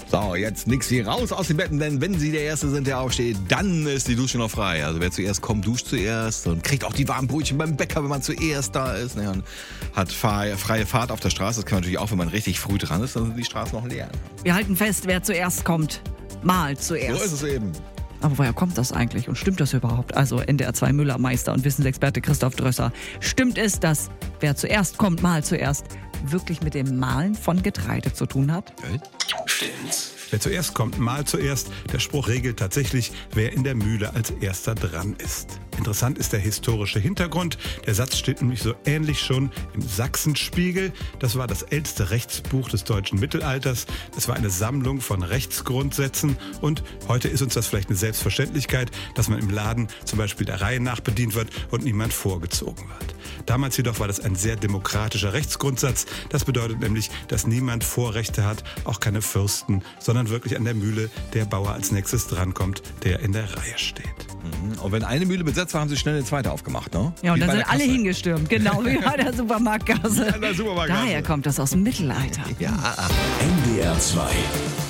So, jetzt nix hier raus aus den Betten, denn wenn Sie der Erste sind, der aufsteht, dann ist die Dusche noch frei. Also wer zuerst kommt, duscht zuerst und kriegt auch die warmen Brötchen beim Bäcker, wenn man zuerst da ist. Ne, und hat freie Fahrt auf der Straße. Das kann man natürlich auch, wenn man richtig früh dran ist, dann sind die Straßen noch leer. Wir halten fest, wer zuerst kommt, mal zuerst. So ist es eben. Aber woher kommt das eigentlich und stimmt das überhaupt? Also NDR 2 Müllermeister und Wissensexperte Christoph Drösser. Stimmt es, dass wer zuerst kommt, mal zuerst wirklich mit dem Mahlen von Getreide zu tun hat? Stimmt's. Wer zuerst kommt, mal zuerst. Der Spruch regelt tatsächlich, wer in der Mühle als erster dran ist. Interessant ist der historische Hintergrund. Der Satz steht nämlich so ähnlich schon im Sachsenspiegel. Das war das älteste Rechtsbuch des deutschen Mittelalters. Das war eine Sammlung von Rechtsgrundsätzen. Und heute ist uns das vielleicht eine Selbstverständlichkeit, dass man im Laden zum Beispiel der Reihe nach bedient wird und niemand vorgezogen wird. Damals jedoch war das ein sehr demokratischer Rechtsgrundsatz. Das bedeutet nämlich, dass niemand Vorrechte hat, auch keine Fürsten, sondern wirklich an der Mühle der Bauer als nächstes drankommt, der in der Reihe steht. Und wenn eine Mühle besetzt war, haben sie schnell eine zweite aufgemacht, ne? Ja, und Wie dann bei sind der alle Kasse. hingestürmt, genau wie bei der Supermarktkasse. Ja, der Supermarktkasse. Daher kommt das aus dem Mittelalter. Ja. NDR 2